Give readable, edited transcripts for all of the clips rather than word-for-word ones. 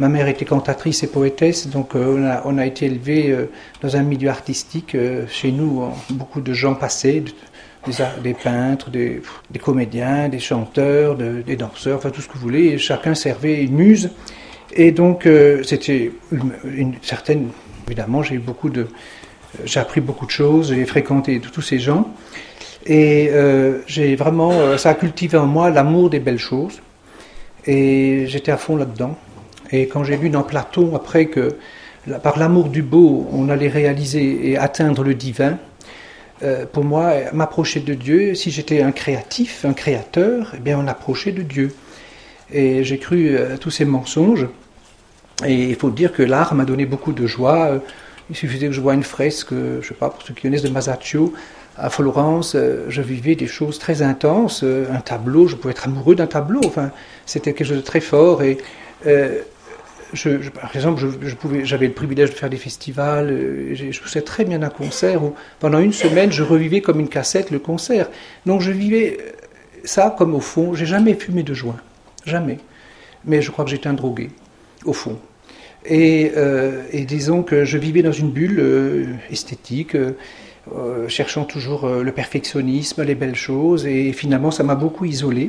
Ma mère était cantatrice et poétesse, donc on a été élevés dans un milieu artistique. Chez nous, beaucoup de gens passaient, des peintres, des comédiens, des chanteurs, des danseurs, enfin tout ce que vous voulez, et chacun servait une muse. Et donc c'était une certaine... Évidemment, j'ai appris beaucoup de choses, j'ai fréquenté tous ces gens, et j'ai vraiment... ça a cultivé en moi l'amour des belles choses, et j'étais à fond là-dedans. Et quand j'ai lu dans Platon, après que par l'amour du beau, on allait réaliser et atteindre le divin, pour moi, m'approcher de Dieu, si j'étais un créatif, un créateur, eh bien on approchait de Dieu. Et j'ai cru à tous ces mensonges. Et il faut dire que l'art m'a donné beaucoup de joie. Il suffisait que je voie une fresque, je ne sais pas, pour ceux qui connaissent de Masaccio, à Florence, je vivais des choses très intenses. Un tableau, je pouvais être amoureux d'un tableau. Enfin, c'était quelque chose de très fort. Et par exemple, j'avais le privilège de faire des festivals. Je faisais très bien un concert où, pendant une semaine, je revivais comme une cassette le concert. Donc je vivais ça comme au fond. J'ai jamais fumé de joint, jamais. Mais je crois que j'étais un drogué, au fond. Et disons que je vivais dans une bulle esthétique, cherchant toujours le perfectionnisme, les belles choses. Et finalement, ça m'a beaucoup isolé.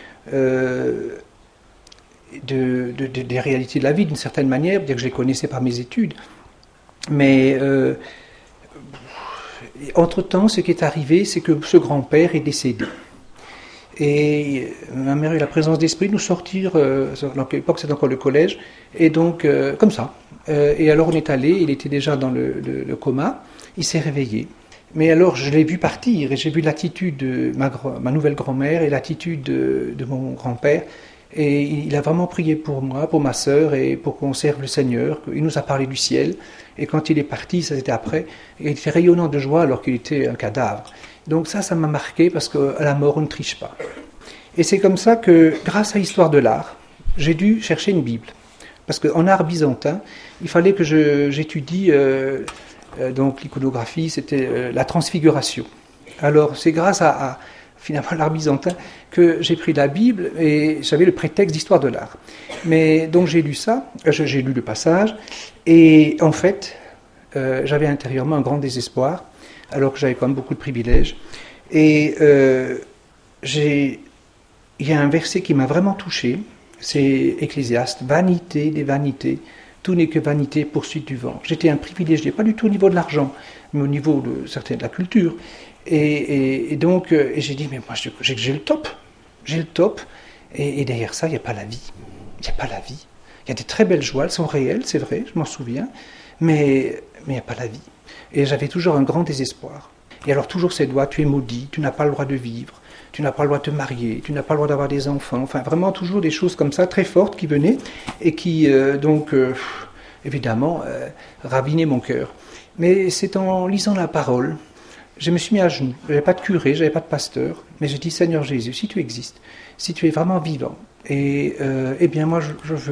Des réalités de la vie, d'une certaine manière, bien que je les connaissais par mes études. Mais entre-temps, ce qui est arrivé, c'est que ce grand-père est décédé. Et ma mère a eu la présence d'esprit de nous sortir, à l'époque c'était encore le collège, et donc comme ça. Et alors on est allé, il était déjà dans le coma, il s'est réveillé. Mais alors je l'ai vu partir, et j'ai vu l'attitude de ma nouvelle grand-mère et l'attitude de mon grand-père. Et il a vraiment prié pour moi, pour ma sœur, et pour qu'on serve le Seigneur. Il nous a parlé du ciel. Et quand il est parti, ça c'était après, il était rayonnant de joie alors qu'il était un cadavre. Donc ça m'a marqué parce qu'à la mort, on ne triche pas. Et c'est comme ça que, grâce à l'histoire de l'art, j'ai dû chercher une Bible. Parce qu'en art byzantin, il fallait que j'étudie, donc l'iconographie, c'était la transfiguration. Alors c'est grâce à finalement l'art byzantin que j'ai pris la Bible et j'avais le prétexte d'histoire de l'art. Mais donc j'ai lu ça, j'ai lu le passage, et en fait, j'avais intérieurement un grand désespoir, alors que j'avais quand même beaucoup de privilèges. Et il y a un verset qui m'a vraiment touché, c'est Ecclésiaste, vanité des vanités, tout n'est que vanité, poursuite du vent. J'étais un privilégié, pas du tout au niveau de l'argent, mais au niveau de la culture. Et donc, j'ai dit, mais moi, j'ai le top. J'ai le top. Et derrière ça, il n'y a pas la vie. Il n'y a pas la vie. Il y a des très belles joies, elles sont réelles, c'est vrai, je m'en souviens. Mais il n'y a pas la vie. Et j'avais toujours un grand désespoir. Et alors, toujours ces doigts, tu es maudit, tu n'as pas le droit de vivre, tu n'as pas le droit de te marier, tu n'as pas le droit d'avoir des enfants. Enfin, vraiment, toujours des choses comme ça, très fortes, qui venaient et qui, évidemment, ravinaient mon cœur. Mais c'est en lisant la parole, je me suis mis à genoux. Je n'avais pas de curé, je n'avais pas de pasteur, mais j'ai dit, Seigneur Jésus, si tu existes, si tu es vraiment vivant, et eh bien moi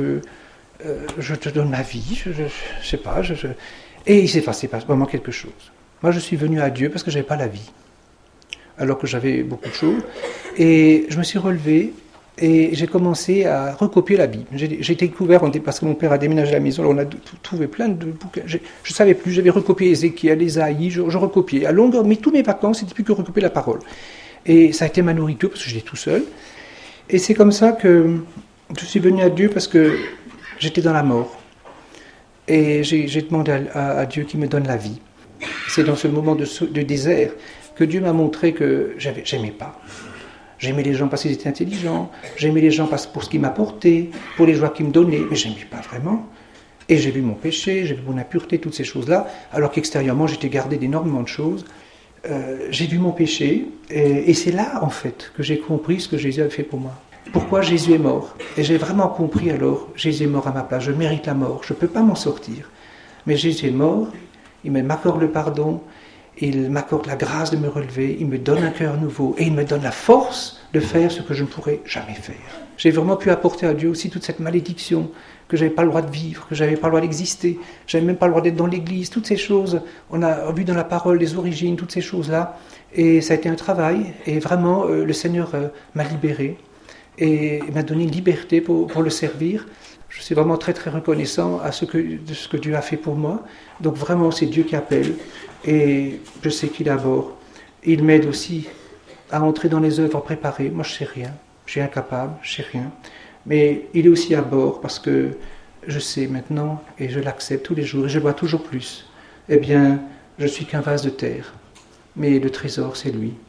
je te donne ma vie, je sais pas, et il s'est passé vraiment quelque chose. Moi je suis venu à Dieu parce que je n'avais pas la vie, alors que j'avais beaucoup de choses, et je me suis relevé, et j'ai commencé à recopier la Bible. J'ai découvert, parce que mon père a déménagé à la maison, on a trouvé plein de bouquins. Je ne savais plus, j'avais recopié Ézéchiel, Ésaïe, je recopiais. À longueur, mais tous mes vacances, c'était plus que recopier la parole. Et ça a été ma nourriture, parce que j'étais tout seul. Et c'est comme ça que je suis venu à Dieu, parce que j'étais dans la mort. Et j'ai demandé à Dieu qu'il me donne la vie. C'est dans ce moment de désert que Dieu m'a montré que j'aimais pas. J'aimais les gens parce qu'ils étaient intelligents, j'aimais les gens pour ce qu'ils m'apportaient, pour les joies qu'ils me donnaient, mais je n'aimais pas vraiment. Et j'ai vu mon péché, j'ai vu mon impureté, toutes ces choses-là, alors qu'extérieurement j'étais gardé d'énormément de choses. J'ai vu mon péché, et c'est là en fait que j'ai compris ce que Jésus avait fait pour moi. Pourquoi Jésus est mort. Et j'ai vraiment compris alors, Jésus est mort à ma place, je mérite la mort, je ne peux pas m'en sortir. Mais Jésus est mort, il m'accorde le pardon, il m'accorde la grâce de me relever, il me donne un cœur nouveau et il me donne la force de faire ce que je ne pourrais jamais faire. J'ai vraiment pu apporter à Dieu aussi toute cette malédiction, que je n'avais pas le droit de vivre, que je n'avais pas le droit d'exister, je n'avais même pas le droit d'être dans l'église, toutes ces choses. On a vu dans la parole les origines, toutes ces choses-là. Et ça a été un travail et vraiment le Seigneur m'a libéré. et il m'a donné une liberté pour le servir. Je suis vraiment très très reconnaissant de ce que Dieu a fait pour moi. Donc vraiment c'est Dieu qui appelle et je sais qu'il aborde. Il m'aide aussi à entrer dans les œuvres préparées. Moi je sais rien, je suis incapable, je sais rien. Mais il est aussi à bord parce que je sais maintenant et je l'accepte tous les jours et je vois toujours plus. Eh bien, je suis qu'un vase de terre, mais le trésor c'est lui.